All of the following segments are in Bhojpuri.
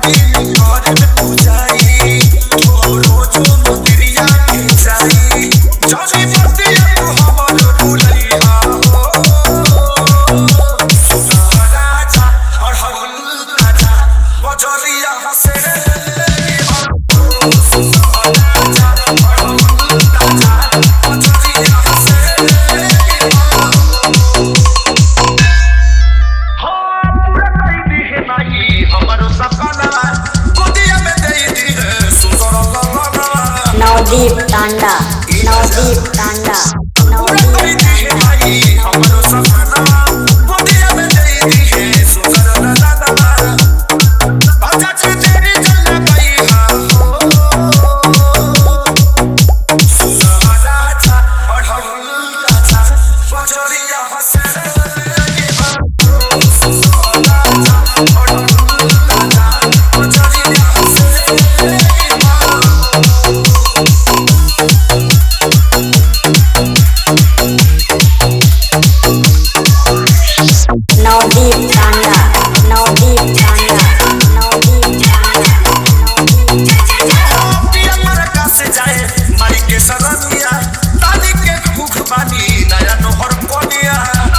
नवदीप तांडा नवदीप तांडा नवदीप नवदीप तांडा नवदीप तांडा नवदीप तांडा से जाए मारी के सरनिया ताली के भूख पानी नया नोहर कोनिया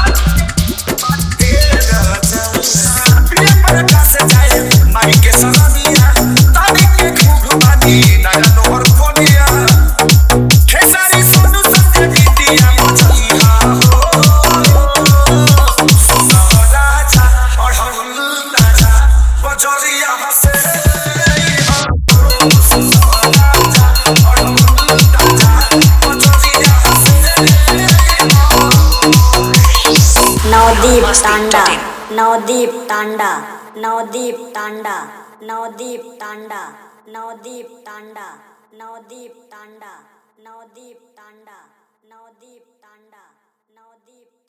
से जाए मारी के सरनिया ताली के भूख पानी नया नोहर कोनिया खेसारी सोनू संजय बिटिया मचलिया हो राजा और हम राजा बजरिया हसे नवदीप तांडा नवदीप तांडा नवदीप तांडा नवदीप तांडा नवदीप तांडा नवदीप तांडा नवदीप तांडा नवदीप तांडा नवदीप